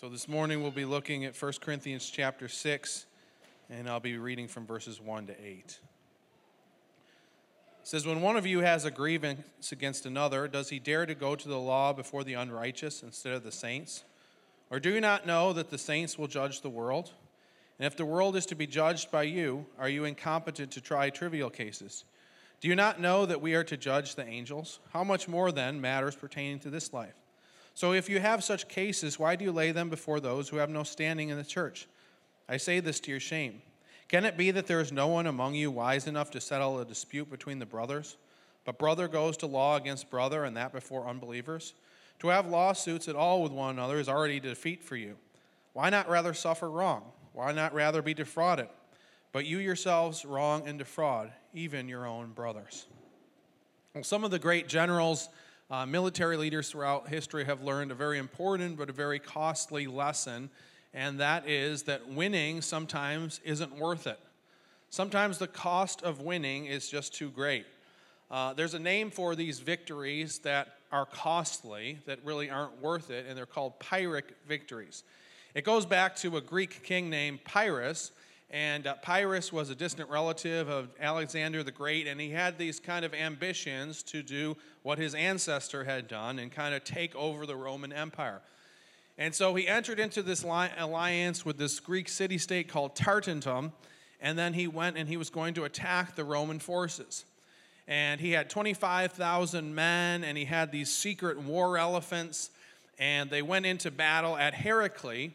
So this morning we'll be looking at 1 Corinthians chapter 6, and I'll be reading from verses 1 to 8. It says, "When one of you has a grievance against another, does he dare to go to the law before the unrighteous instead of the saints? Or do you not know that the saints will judge the world? And if the world is to be judged by you, are you incompetent to try trivial cases? Do you not know that we are to judge the angels? How much more then matters pertaining to this life? So if you have such cases, why do you lay them before those who have no standing in the church? I say this to your shame. Can it be that there is no one among you wise enough to settle a dispute between the brothers? But brother goes to law against brother, and that before unbelievers? To have lawsuits at all with one another is already defeat for you. Why not rather suffer wrong? Why not rather be defrauded? But you yourselves wrong and defraud, even your own brothers." Well, some of the great generals, military leaders throughout history have learned a very important but a very costly lesson, and that is that winning sometimes isn't worth it. Sometimes the cost of winning is just too great. There's a name for these victories that are costly, that really aren't worth it, and they're called Pyrrhic victories. It goes back to a Greek king named Pyrrhus, and Pyrrhus was a distant relative of Alexander the Great, and he had these kind of ambitions to do what his ancestor had done and kind of take over the Roman Empire. And so he entered into this alliance with this Greek city-state called Tartantum, and then he went and he was going to attack the Roman forces. And he had 25,000 men, and he had these secret war elephants, and they went into battle at Heraclea,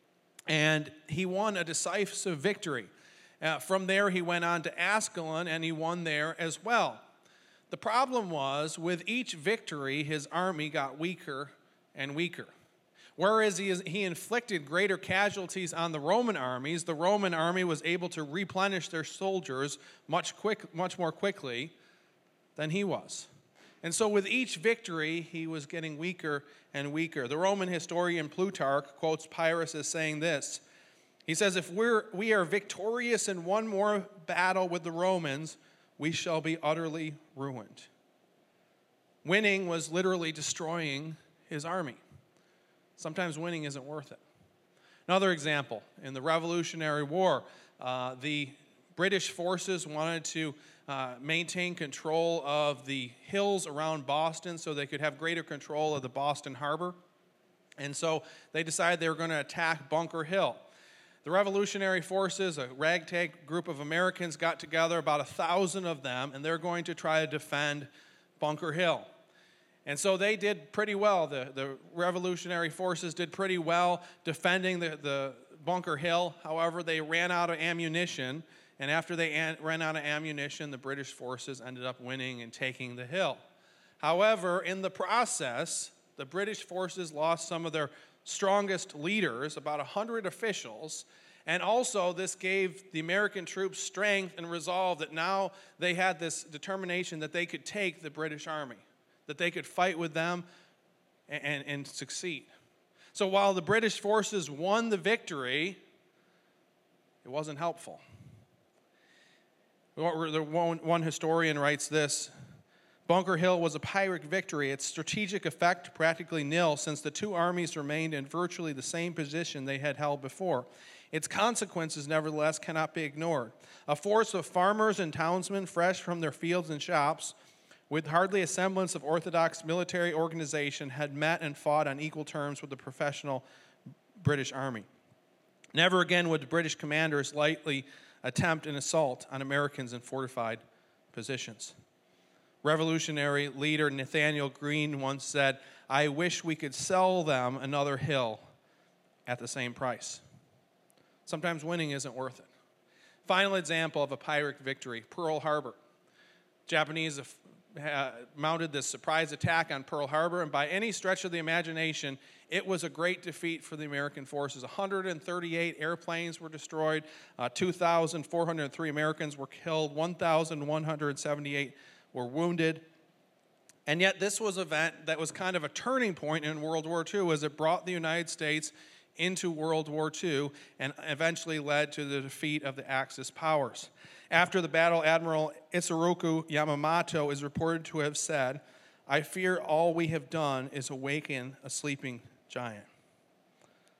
and he won a decisive victory. From there, he went on to Ascalon, and he won there as well. The problem was, with each victory, his army got weaker and weaker. Whereas he inflicted greater casualties on the Roman armies, the Roman army was able to replenish their soldiers much more quickly than he was. And so with each victory, he was getting weaker and weaker. The Roman historian Plutarch quotes Pyrrhus as saying this. He says, "If we are victorious in one more battle with the Romans, we shall be utterly ruined." Winning was literally destroying his army. Sometimes winning isn't worth it. Another example, in the Revolutionary War, the British forces wanted to maintain control of the hills around Boston so they could have greater control of the Boston Harbor. And so they decided they were going to attack Bunker Hill. The Revolutionary forces, a ragtag group of Americans, got together, about 1,000 of them, and they're going to try to defend Bunker Hill. And so they did pretty well. The Revolutionary forces did pretty well defending the Bunker Hill. However, they ran out of ammunition. And after they ran out of ammunition, the British forces ended up winning and taking the hill. However, in the process, the British forces lost some of their strongest leaders, about 100 officials, and also this gave the American troops strength and resolve that now they had this determination that they could take the British army, that they could fight with them and succeed. So while the British forces won the victory, it wasn't helpful. One historian writes this: "Bunker Hill was a Pyrrhic victory, its strategic effect practically nil since the two armies remained in virtually the same position they had held before. Its consequences, nevertheless, cannot be ignored. A force of farmers and townsmen fresh from their fields and shops, with hardly a semblance of orthodox military organization, had met and fought on equal terms with the professional British army. Never again would the British commanders lightly attempt an assault on Americans in fortified positions." Revolutionary leader Nathanael Greene once said, "I wish we could sell them another hill at the same price." Sometimes winning isn't worth it. Final example of a Pyrrhic victory, Pearl Harbor. Japanese mounted this surprise attack on Pearl Harbor, and by any stretch of the imagination, it was a great defeat for the American forces. 138 airplanes were destroyed, 2,403 Americans were killed, 1,178 were wounded. And yet this was an event that was kind of a turning point in World War II, as it brought the United States into World War II and eventually led to the defeat of the Axis powers. After the battle, Admiral Isoroku Yamamoto is reported to have said, "I fear all we have done is awaken a sleeping giant."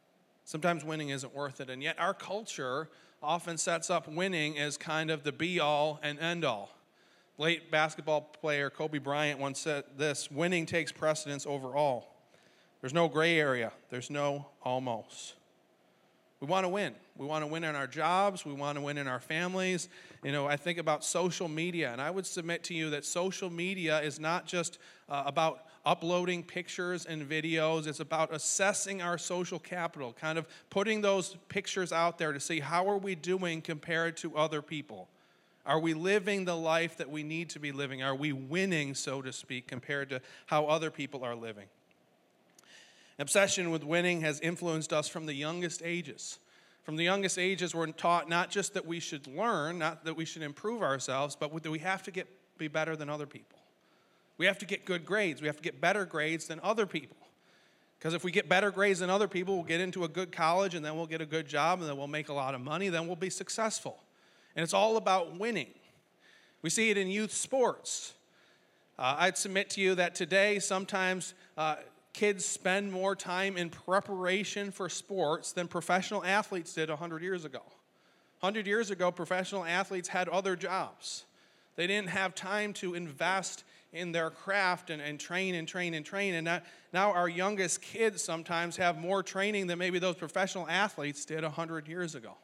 Sometimes winning isn't worth it, and yet our culture often sets up winning as kind of the be-all and end-all. Late basketball player Kobe Bryant once said this: winning takes precedence over all. There's no gray area. There's no almost. We want to win. We want to win in our jobs. We want to win in our families. I think about social media, and I would submit to you that social media is not just about uploading pictures and videos. It's about assessing our social capital, kind of putting those pictures out there to see how are we doing compared to other people. Are we living the life that we need to be living? Are we winning, so to speak, compared to how other people are living? Obsession with winning has influenced us from the youngest ages. From the youngest ages, we're taught not just that we should learn, not that we should improve ourselves, but that we have to be better than other people. We have to get good grades. We have to get better grades than other people. Because if we get better grades than other people, we'll get into a good college, and then we'll get a good job, and then we'll make a lot of money, then we'll be successful. And it's all about winning. We see it in youth sports. I'd submit to you that today sometimes kids spend more time in preparation for sports than professional athletes did 100 years ago. 100 years ago, professional athletes had other jobs. They didn't have time to invest in their craft and train. And now our youngest kids sometimes have more training than maybe those professional athletes did 100 years ago.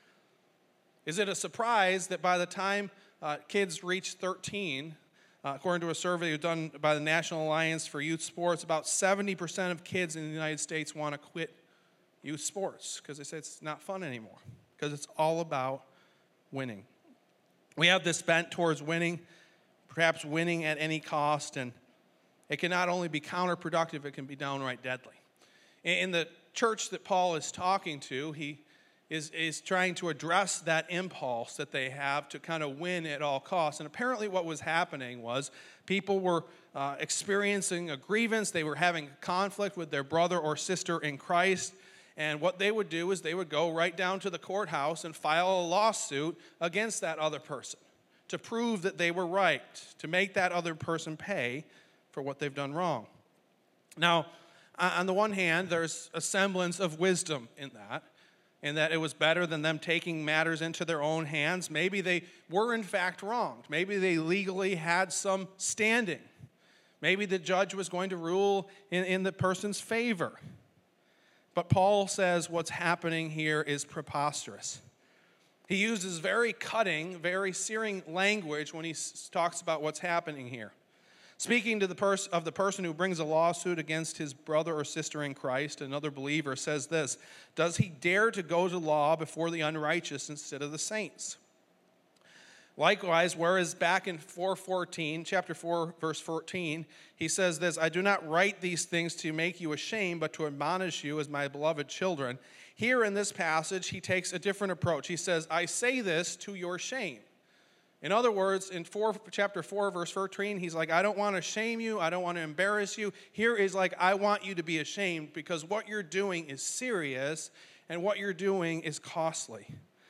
Is it a surprise that by the time kids reach 13, according to a survey done by the National Alliance for Youth Sports, about 70% of kids in the United States want to quit youth sports because they say it's not fun anymore, because it's all about winning. We have this bent towards winning, perhaps winning at any cost, and it can not only be counterproductive, it can be downright deadly. In the church that Paul is talking to, he is trying to address that impulse that they have to kind of win at all costs. And apparently what was happening was people were experiencing a grievance. They were having conflict with their brother or sister in Christ. And what they would do is they would go right down to the courthouse and file a lawsuit against that other person to prove that they were right, to make that other person pay for what they've done wrong. Now, on the one hand, there's a semblance of wisdom in that it was better than them taking matters into their own hands. Maybe they were in fact wronged. Maybe they legally had some standing. Maybe the judge was going to rule in the person's favor. But Paul says what's happening here is preposterous. He uses very cutting, very searing language when he talks about what's happening here. Speaking to the person who brings a lawsuit against his brother or sister in Christ, another believer says this: does he dare to go to law before the unrighteous instead of the saints? Likewise, whereas back in chapter 4, verse 14, he says this: I do not write these things to make you ashamed, but to admonish you as my beloved children. Here in this passage, he takes a different approach. He says, I say this to your shame. In other words, in chapter 4, verse 13, he's like, I don't want to shame you. I don't want to embarrass you. Here is like, I want you to be ashamed because what you're doing is serious and what you're doing is costly.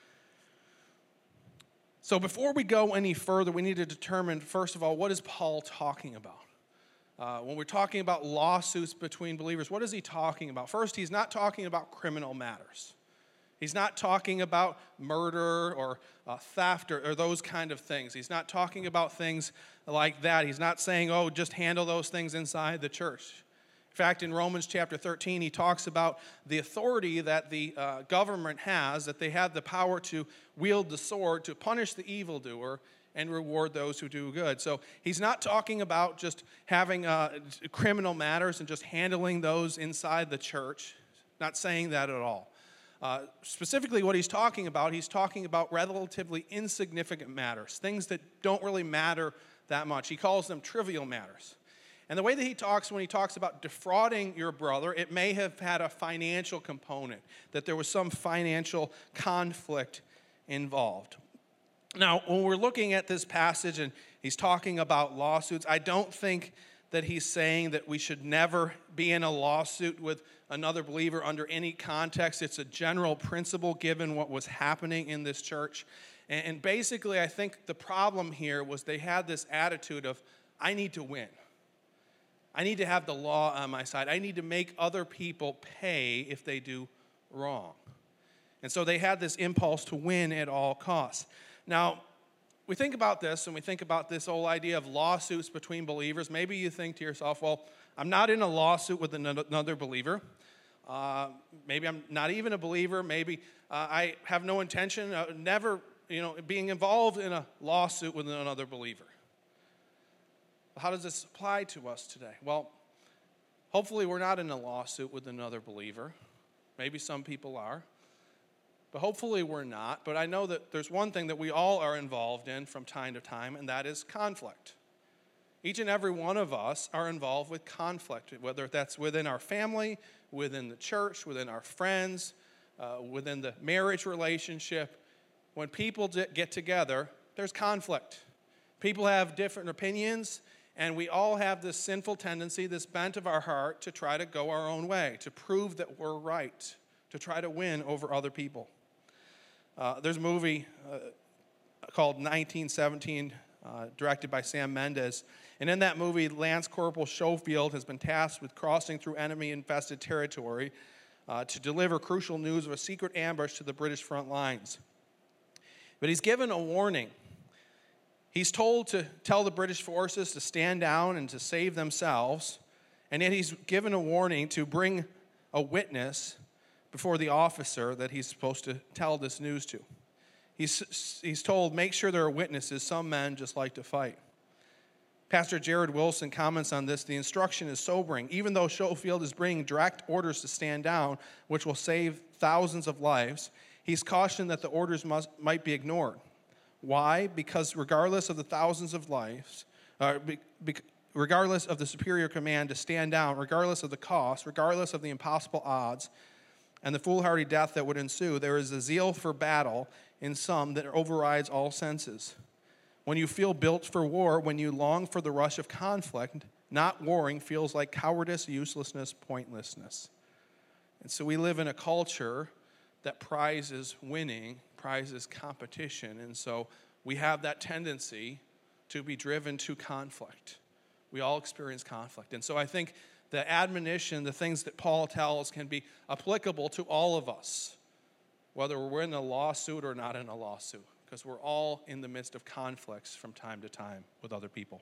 So before we go any further, we need to determine, first of all, what is Paul talking about? When we're talking about lawsuits between believers, what is he talking about? First, he's not talking about criminal matters. He's not talking about murder or theft or those kind of things. He's not talking about things like that. He's not saying, oh, just handle those things inside the church. In fact, in Romans chapter 13, he talks about the authority that the government has, that they have the power to wield the sword to punish the evildoer and reward those who do good. So he's not talking about just having criminal matters and just handling those inside the church. Not saying that at all. Specifically what he's talking about relatively insignificant matters, things that don't really matter that much. He calls them trivial matters. And the way that he talks when he talks about defrauding your brother, it may have had a financial component, that there was some financial conflict involved. Now, when we're looking at this passage and he's talking about lawsuits, I don't think that he's saying that we should never be in a lawsuit with another believer under any context. It's a general principle given what was happening in this church. And basically, I think the problem here was they had this attitude of, I need to win. I need to have the law on my side. I need to make other people pay if they do wrong. And so they had this impulse to win at all costs. Now, we think about this, and we think about this whole idea of lawsuits between believers. Maybe you think to yourself, well, I'm not in a lawsuit with another believer. Maybe I'm not even a believer. Maybe I have no intention of never, being involved in a lawsuit with another believer. How does this apply to us today? Well, hopefully we're not in a lawsuit with another believer. Maybe some people are. But hopefully we're not. But I know that there's one thing that we all are involved in from time to time, and that is conflict. Each and every one of us are involved with conflict, whether that's within our family, within the church, within our friends, within the marriage relationship. When people get together, there's conflict. People have different opinions, and we all have this sinful tendency, this bent of our heart to try to go our own way, to prove that we're right, to try to win over other people. There's a movie called 1917, directed by Sam Mendes. And in that movie, Lance Corporal Schofield has been tasked with crossing through enemy-infested territory to deliver crucial news of a secret ambush to the British front lines. But he's given a warning. He's told to tell the British forces to stand down and to save themselves. And yet he's given a warning to bring a witness before the officer that he's supposed to tell this news to. He's told, make sure there are witnesses. Some men just like to fight. Pastor Jared Wilson comments on this. The instruction is sobering. Even though Schofield is bringing direct orders to stand down, which will save thousands of lives, he's cautioned that the orders might be ignored. Why? Because regardless of the thousands of lives, regardless of the superior command to stand down, regardless of the cost, regardless of the impossible odds, and the foolhardy death that would ensue, there is a zeal for battle in some that overrides all senses. When you feel built for war, when you long for the rush of conflict, not warring feels like cowardice, uselessness, pointlessness. And so we live in a culture that prizes winning, prizes competition, and so we have that tendency to be driven to conflict. We all experience conflict. And so I think the admonition, the things that Paul tells can be applicable to all of us, whether we're in a lawsuit or not in a lawsuit, because we're all in the midst of conflicts from time to time with other people.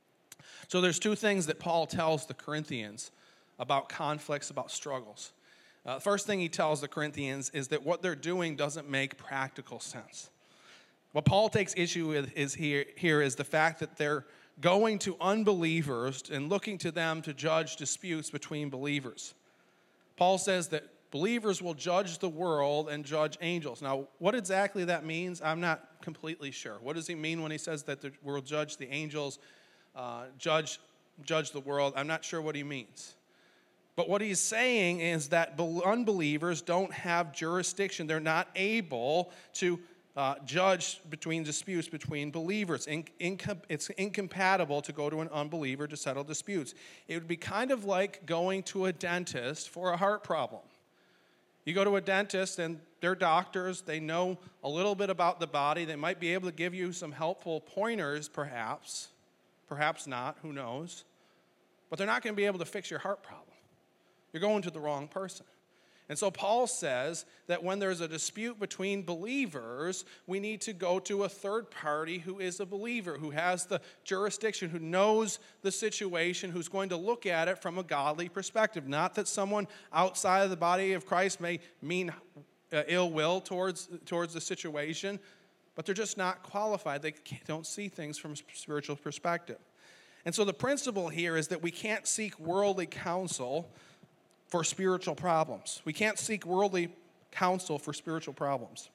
So there's two things that Paul tells the Corinthians about conflicts, about struggles. First thing he tells the Corinthians is that what they're doing doesn't make practical sense. What Paul takes issue with is the fact that they're going to unbelievers and looking to them to judge disputes between believers. Paul says that believers will judge the world and judge angels. Now, what exactly that means, I'm not completely sure. What does he mean when he says that we'll judge the angels, judge the world? I'm not sure what he means. But what he's saying is that unbelievers don't have jurisdiction. They're not able to judge between disputes between believers. It's incompatible to go to an unbeliever to settle disputes. It would be kind of like going to a dentist for a heart problem. You go to a dentist and they're doctors. They know a little bit about the body. They might be able to give you some helpful pointers, perhaps not, who knows. But they're not going to be able to fix your heart problem. You're going to the wrong person. And so Paul says that when there's a dispute between believers, we need to go to a third party who is a believer, who has the jurisdiction, who knows the situation, who's going to look at it from a godly perspective. Not that someone outside of the body of Christ may mean ill will towards the situation, but they're just not qualified. They don't see things from a spiritual perspective. And so the principle here is that we can't seek worldly counsel for spiritual problems. We can't seek worldly counsel for spiritual problems.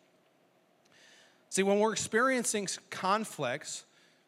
See, when we're experiencing conflicts,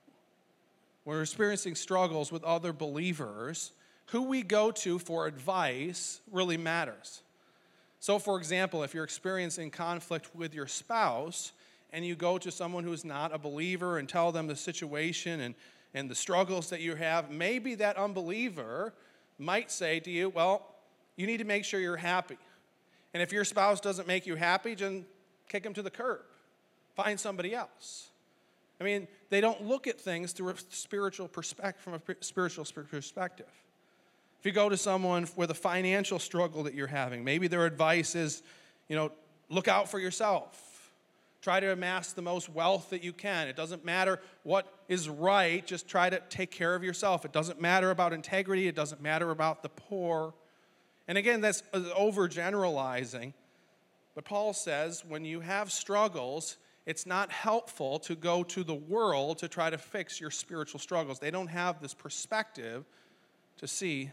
we're experiencing struggles with other believers, who we go to for advice really matters. So, for example, if you're experiencing conflict with your spouse and you go to someone who's not a believer and tell them the situation and the struggles that you have, maybe that unbeliever might say to you, well, you need to make sure you're happy. And if your spouse doesn't make you happy, then kick him to the curb. Find somebody else. I mean, they don't look at things through a spiritual perspective, from a spiritual perspective. If you go to someone with a financial struggle that you're having, maybe their advice is, Look out for yourself. Try to amass the most wealth that you can. It doesn't matter what is right. Just try to take care of yourself. It doesn't matter about integrity. It doesn't matter about the poor. And again, that's overgeneralizing. But Paul says when you have struggles, it's not helpful to go to the world to try to fix your spiritual struggles. They don't have this perspective to see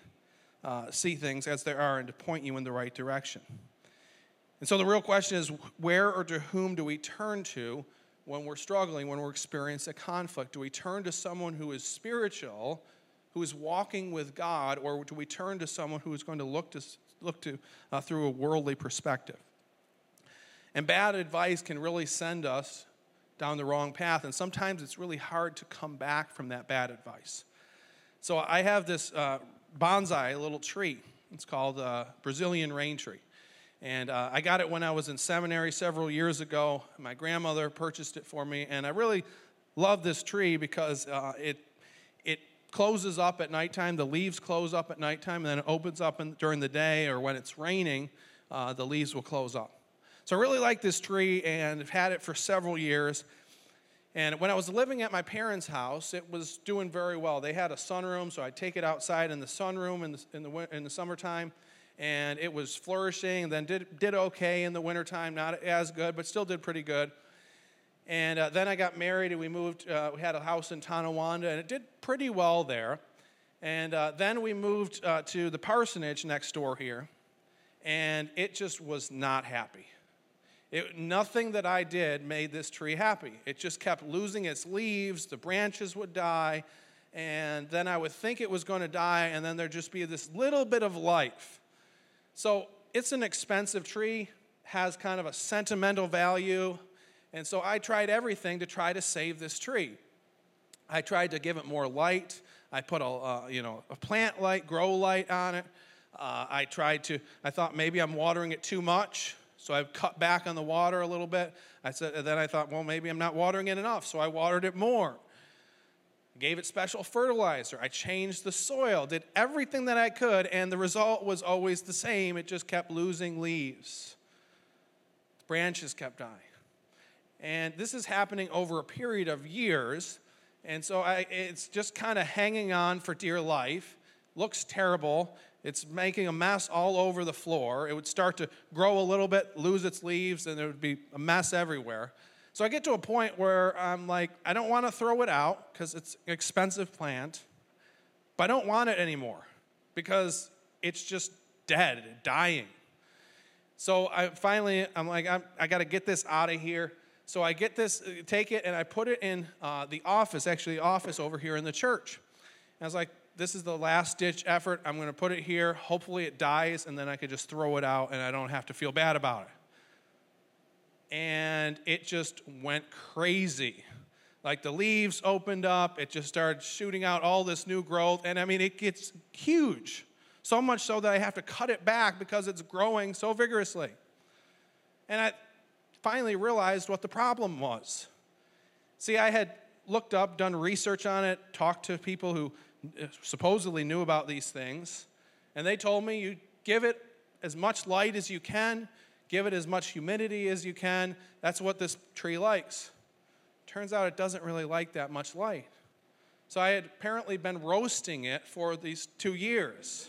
things as they are and to point you in the right direction. And so the real question is, where or to whom do we turn to when we're struggling, when we're experiencing a conflict? Do we turn to someone who is spiritual, who is walking with God, or do we turn to someone who is going to look to through a worldly perspective? And bad advice can really send us down the wrong path, and sometimes it's really hard to come back from that bad advice. So I have this bonsai, a little tree. It's called a Brazilian rain tree. And I got it when I was in seminary several years ago. My grandmother purchased it for me, and I really love this tree because it closes up at nighttime. The leaves close up at nighttime, and then it opens up during the day, or when it's raining, the leaves will close up. So I really like this tree, and I've had it for several years. And when I was living at my parents' house, it was doing very well. They had a sunroom, so I'd take it outside in the sunroom in the summertime. And it was flourishing, then did okay in the wintertime, not as good, but still did pretty good. And then I got married, and we moved. We had a house in Tonawanda, and it did pretty well there. And then we moved to the parsonage next door here, and it just was not happy. Nothing that I did made this tree happy. It just kept losing its leaves, the branches would die, and then I would think it was going to die, and then there'd just be this little bit of life. So it's an expensive tree, has kind of a sentimental value, and so I tried everything to try to save this tree. I tried to give it more light. I put a plant light, grow light on it. I thought maybe I'm watering it too much, so I cut back on the water a little bit. Then I thought, well, maybe I'm not watering it enough, so I watered it more. Gave it special fertilizer. I changed the soil, did everything that I could, and the result was always the same. It just kept losing leaves. Branches kept dying. And this is happening over a period of years, and so it's just kind of hanging on for dear life. Looks terrible. It's making a mess all over the floor. It would start to grow a little bit, lose its leaves, and there would be a mess everywhere. So I get to a point where I'm like, I don't want to throw it out because it's an expensive plant, but I don't want it anymore because it's just dead, dying. So I'm like, I got to get this out of here. So I take it, and I put it in the office over here in the church. And I was like, this is the last-ditch effort. I'm going to put it here. Hopefully it dies, and then I could just throw it out, and I don't have to feel bad about it. And it just went crazy. Like the leaves opened up, it just started shooting out all this new growth, and I mean, it gets huge. So much so that I have to cut it back because it's growing so vigorously. And I finally realized what the problem was. See, I had looked up, done research on it, talked to people who supposedly knew about these things, and they told me you give it as much light as you can, give it as much humidity as you can. That's what this tree likes. Turns out it doesn't really like that much light. So I had apparently been roasting it for these 2 years.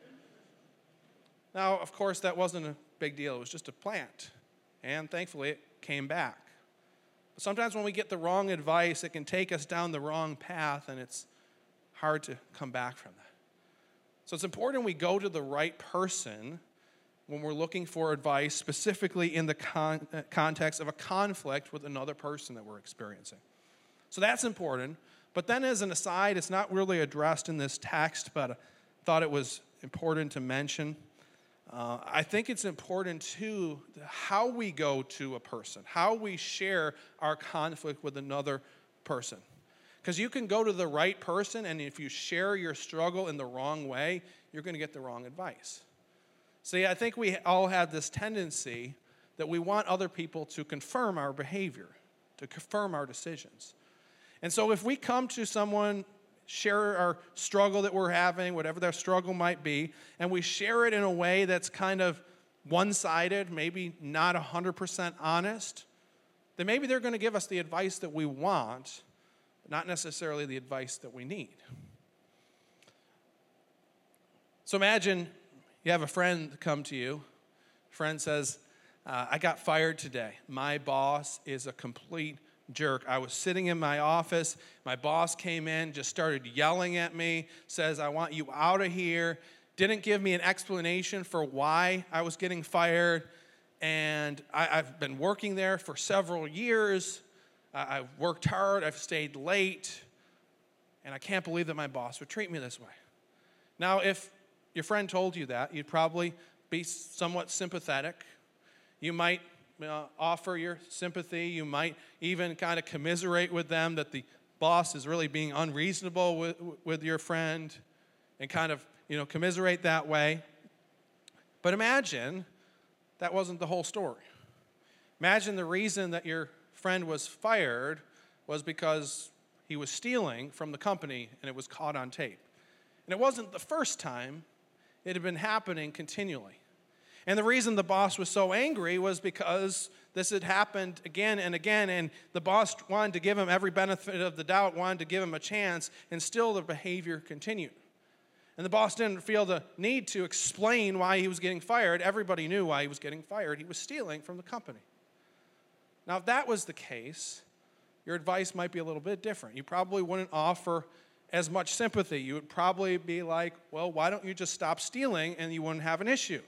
Now, of course, that wasn't a big deal. It was just a plant. And thankfully, it came back. But sometimes when we get the wrong advice, it can take us down the wrong path, and it's hard to come back from that. So it's important we go to the right person when we're looking for advice, specifically in the context of a conflict with another person that we're experiencing. So that's important. But then as an aside, it's not really addressed in this text, but I thought it was important to mention. I think it's important, too, how we go to a person, how we share our conflict with another person. Because you can go to the right person, and if you share your struggle in the wrong way, you're going to get the wrong advice. See, I think we all have this tendency that we want other people to confirm our behavior, to confirm our decisions. And so if we come to someone, share our struggle that we're having, whatever that struggle might be, and we share it in a way that's kind of one-sided, maybe not 100% honest, then maybe they're going to give us the advice that we want, but not necessarily the advice that we need. So imagine you have a friend come to you. Friend says, I got fired today. My boss is a complete jerk. I was sitting in my office. My boss came in, just started yelling at me, says, I want you out of here. Didn't give me an explanation for why I was getting fired. And I've been working there for several years. I've worked hard. I've stayed late. And I can't believe that my boss would treat me this way. Now, if your friend told you that, you'd probably be somewhat sympathetic. You might offer your sympathy. You might even kind of commiserate with them that the boss is really being unreasonable with your friend and kind of, commiserate that way. But imagine that wasn't the whole story. Imagine the reason that your friend was fired was because he was stealing from the company and it was caught on tape. And it wasn't the first time. It had been happening continually. And the reason the boss was so angry was because this had happened again and again, and the boss wanted to give him every benefit of the doubt, wanted to give him a chance, and still the behavior continued. And the boss didn't feel the need to explain why he was getting fired. Everybody knew why he was getting fired. He was stealing from the company. Now, if that was the case, your advice might be a little bit different. You probably wouldn't offer as much sympathy. You would probably be like, well, why don't you just stop stealing and you wouldn't have an issue?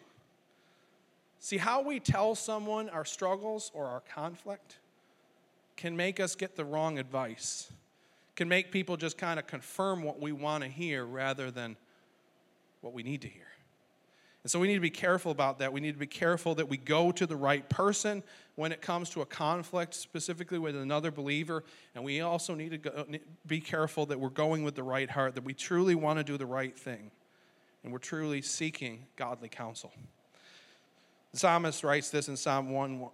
See, how we tell someone our struggles or our conflict can make us get the wrong advice, can make people just kind of confirm what we want to hear rather than what we need to hear. And so we need to be careful about that. We need to be careful that we go to the right person when it comes to a conflict, specifically with another believer. And we also need to be careful that we're going with the right heart, that we truly want to do the right thing, and we're truly seeking godly counsel. The psalmist writes this in Psalm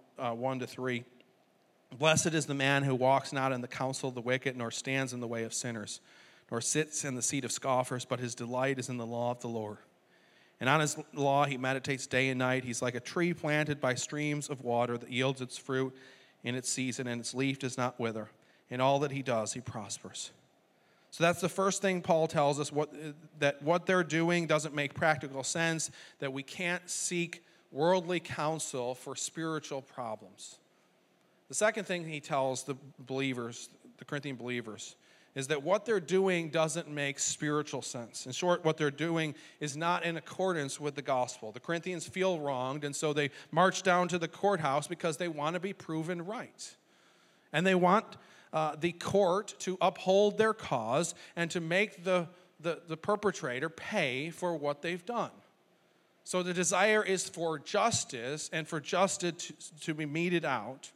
1-3. Blessed is the man who walks not in the counsel of the wicked, nor stands in the way of sinners, nor sits in the seat of scoffers, but his delight is in the law of the Lord. And on his law he meditates day and night. He's like a tree planted by streams of water that yields its fruit in its season, and its leaf does not wither. In all that he does, he prospers. So that's the first thing Paul tells us, that what they're doing doesn't make practical sense, that we can't seek worldly counsel for spiritual problems. The second thing he tells the believers, the Corinthian believers, is that what they're doing doesn't make spiritual sense. In short, what they're doing is not in accordance with the gospel. The Corinthians feel wronged, and so they march down to the courthouse because they want to be proven right. And they want the court to uphold their cause and to make the perpetrator pay for what they've done. So the desire is for justice and for justice to be meted out,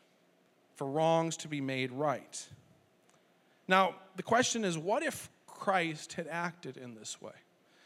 for wrongs to be made right. Now, the question is, what if Christ had acted in this way?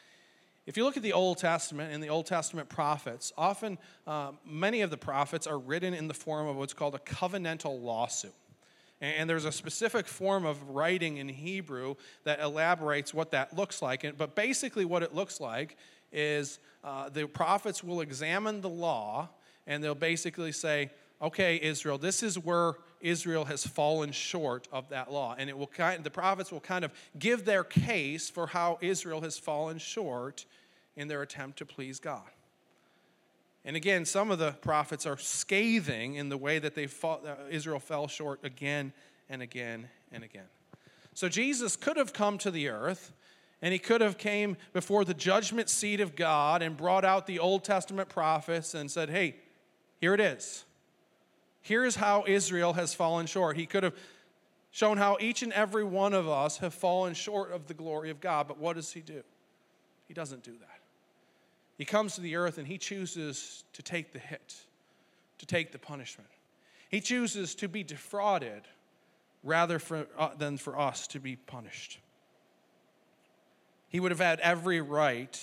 If you look at the Old Testament and the Old Testament prophets, often many of the prophets are written in the form of what's called a covenantal lawsuit. And there's a specific form of writing in Hebrew that elaborates what that looks like. But basically what it looks like is the prophets will examine the law, and they'll basically say, okay, Israel, this is where Israel has fallen short of that law. And the prophets will kind of give their case for how Israel has fallen short in their attempt to please God. And again, some of the prophets are scathing in the way that Israel fell short again and again and again. So Jesus could have come to the earth, and he could have came before the judgment seat of God and brought out the Old Testament prophets and said, hey, here it is. Here's how Israel has fallen short. He could have shown how each and every one of us have fallen short of the glory of God. But what does he do? He doesn't do that. He comes to the earth and he chooses to take the hit, to take the punishment. He chooses to be defrauded rather than for us to be punished. He would have had every right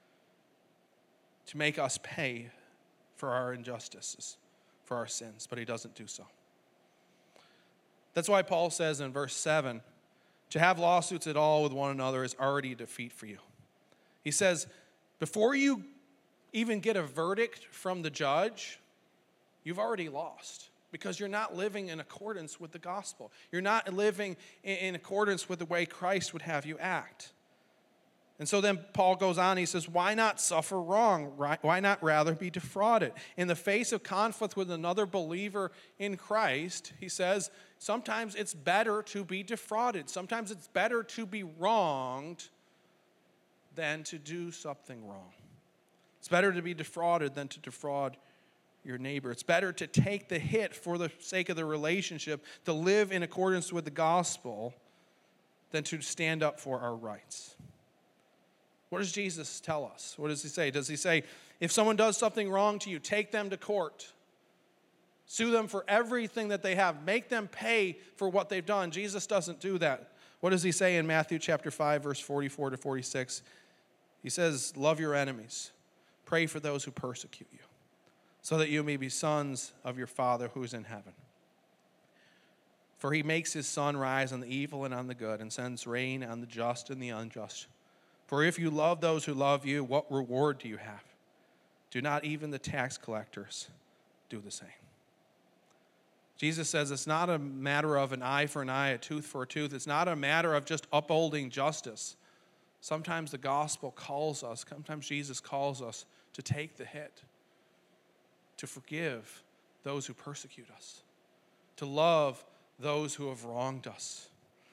to make us pay for our injustices, for our sins, but he doesn't do so. That's why Paul says in verse 7, to have lawsuits at all with one another is already a defeat for you. He says, before you even get a verdict from the judge, you've already lost because you're not living in accordance with the gospel. You're not living in accordance with the way Christ would have you act. And so then Paul goes on, he says, why not suffer wrong? Why not rather be defrauded? In the face of conflict with another believer in Christ, he says, sometimes it's better to be defrauded. Sometimes it's better to be wronged than to do something wrong. It's better to be defrauded than to defraud your neighbor. It's better to take the hit for the sake of the relationship, to live in accordance with the gospel, than to stand up for our rights. What does Jesus tell us? What does he say? Does he say, if someone does something wrong to you, take them to court. Sue them for everything that they have. Make them pay for what they've done. Jesus doesn't do that. What does he say in Matthew chapter 5, verse 44 to 46? He says, love your enemies. Pray for those who persecute you, so that you may be sons of your Father who is in heaven. For he makes his sun rise on the evil and on the good, and sends rain on the just and the unjust. For if you love those who love you, what reward do you have? Do not even the tax collectors do the same? Jesus says it's not a matter of an eye for an eye, a tooth for a tooth. It's not a matter of just upholding justice. Sometimes the gospel calls us, sometimes Jesus calls us to take the hit, to forgive those who persecute us, to love those who have wronged us.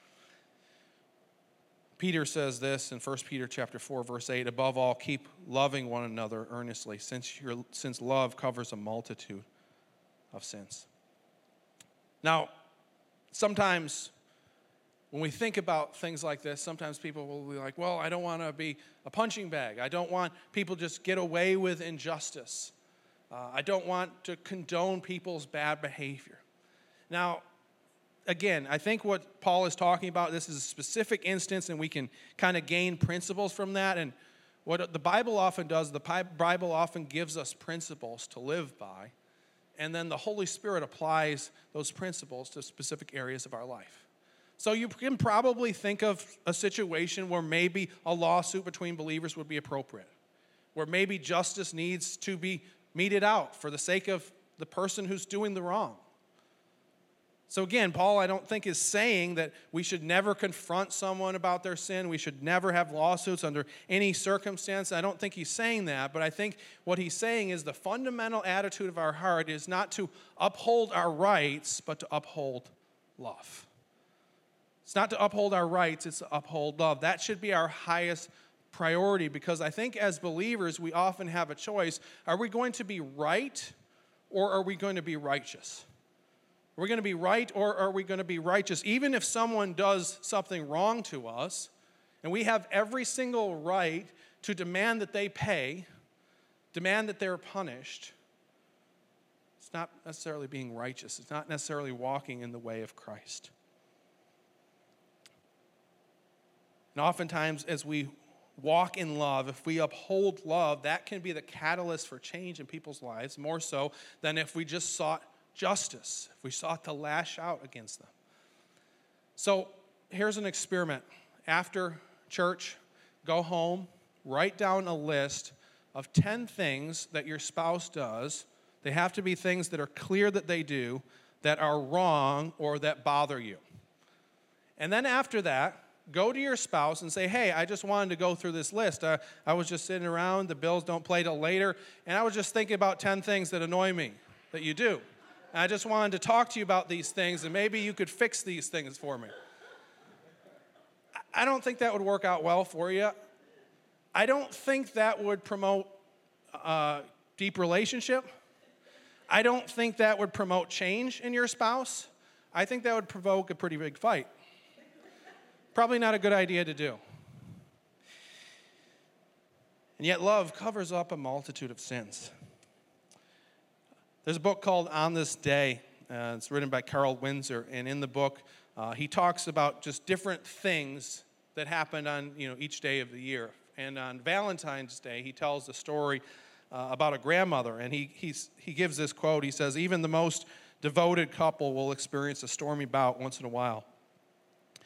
Peter says this in 1 Peter chapter 4, verse 8, above all, keep loving one another earnestly, since love covers a multitude of sins. Now, sometimes when we think about things like this, sometimes people will be like, well, I don't want to be a punching bag. I don't want people to just get away with injustice. I don't want to condone people's bad behavior. Now, again, I think what Paul is talking about, this is a specific instance, and we can kind of gain principles from that. And what the Bible often does, the Bible often gives us principles to live by, and then the Holy Spirit applies those principles to specific areas of our life. So you can probably think of a situation where maybe a lawsuit between believers would be appropriate, where maybe justice needs to be meted out for the sake of the person who's doing the wrong. So again, Paul, I don't think is saying that we should never confront someone about their sin. We should never have lawsuits under any circumstance. I don't think he's saying that, but I think what he's saying is the fundamental attitude of our heart is not to uphold our rights, but to uphold love. It's not to uphold our rights, it's to uphold love. That should be our highest priority, because I think as believers, we often have a choice. Are we going to be right, or are we going to be righteous? Are we going to be right, or are we going to be righteous? Even if someone does something wrong to us, and we have every single right to demand that they pay, demand that they're punished, it's not necessarily being righteous. It's not necessarily walking in the way of Christ. And oftentimes, as we walk in love, if we uphold love, that can be the catalyst for change in people's lives, more so than if we just sought justice, if we sought to lash out against them. So here's an experiment. After church, go home, write down a list of 10 things that your spouse does. They have to be things that are clear that they do, that are wrong, or that bother you. And then after that, go to your spouse and say, hey, I just wanted to go through this list. I was just sitting around, the bills don't play till later, and I was just thinking about 10 things that annoy me, that you do. And I just wanted to talk to you about these things, and maybe you could fix these things for me. I don't think that would work out well for you. I don't think that would promote a deep relationship. I don't think that would promote change in your spouse. I think that would provoke a pretty big fight. Probably not a good idea to do. And yet love covers up a multitude of sins. There's a book called On This Day. It's written by Carl Windsor, and in the book, he talks about just different things that happened on each day of the year. And on Valentine's Day, he tells the story about a grandmother, and he gives this quote. He says, "Even the most devoted couple will experience a stormy bout once in a while."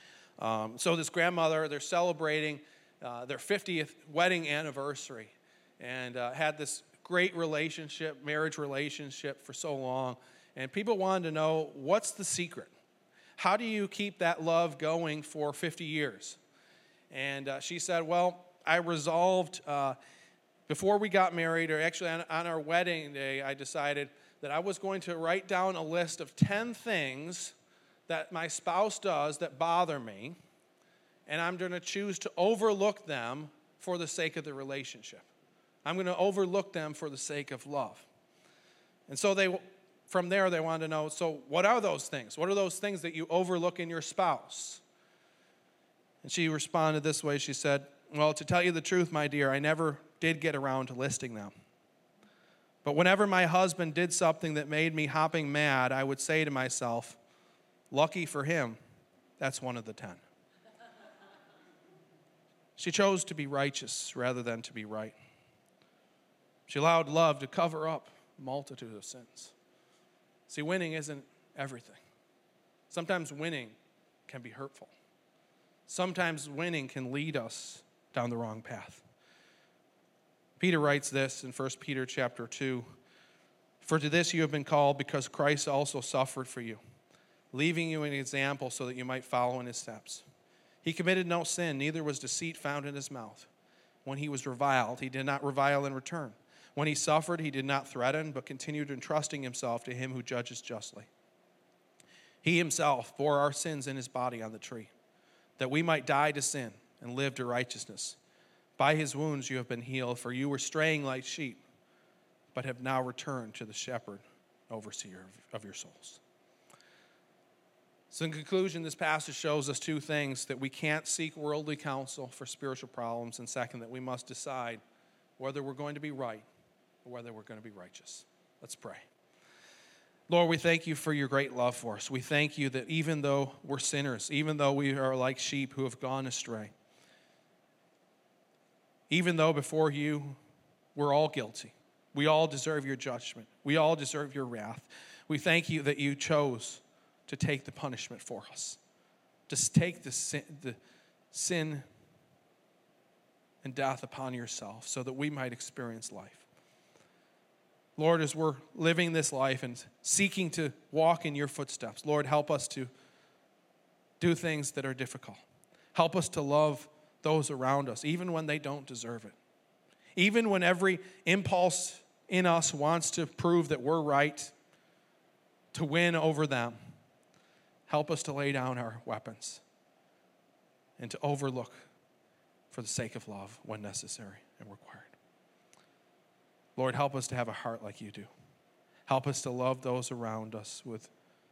So this grandmother, they're celebrating their 50th wedding anniversary. and had this great relationship, marriage relationship for so long. And people wanted to know, what's the secret? How do you keep that love going for 50 years? And she said, well, I resolved before we got married, or actually on our wedding day, I decided that I was going to write down a list of 10 things that my spouse does that bother me, and I'm going to choose to overlook them for the sake of the relationship. I'm going to overlook them for the sake of love. And so from there, they wanted to know, so what are those things? What are those things that you overlook in your spouse? And she responded this way. She said, well, to tell you the truth, my dear, I never did get around to listing them. But whenever my husband did something that made me hopping mad, I would say to myself, lucky for him, that's one of the 10. She chose to be righteous rather than to be right. She allowed love to cover up a multitude of sins. See, winning isn't everything. Sometimes winning can be hurtful. Sometimes winning can lead us down the wrong path. Peter writes this in 1 Peter chapter 2, for to this you have been called because Christ also suffered for you, leaving you an example so that you might follow in his steps. He committed no sin, neither was deceit found in his mouth. When he was reviled, he did not revile in return. When he suffered, he did not threaten, but continued entrusting himself to him who judges justly. He himself bore our sins in his body on the tree, that we might die to sin and live to righteousness. By his wounds you have been healed, for you were straying like sheep, but have now returned to the shepherd, overseer of your souls. So in conclusion, this passage shows us two things: that we can't seek worldly counsel for spiritual problems, and second, that we must decide whether we're going to be right or whether we're going to be righteous. Let's pray. Lord, we thank you for your great love for us. We thank you that even though we're sinners, even though we are like sheep who have gone astray, even though before you we're all guilty, we all deserve your judgment, we all deserve your wrath, we thank you that you chose to take the punishment for us, to take the sin and death upon yourself so that we might experience life. Lord, as we're living this life and seeking to walk in your footsteps, Lord, help us to do things that are difficult. Help us to love those around us, even when they don't deserve it. Even when every impulse in us wants to prove that we're right, to win over them. Help us to lay down our weapons and to overlook for the sake of love when necessary and required. Lord, help us to have a heart like you do. Help us to love those around us with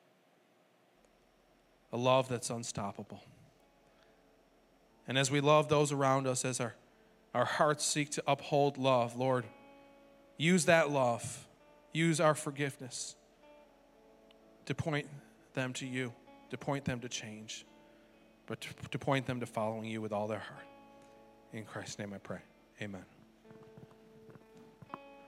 a love that's unstoppable. And as we love those around us, as our hearts seek to uphold love, Lord, use that love, use our forgiveness to point them to you, to point them to change, but to point them to following you with all their heart. In Christ's name I pray, amen.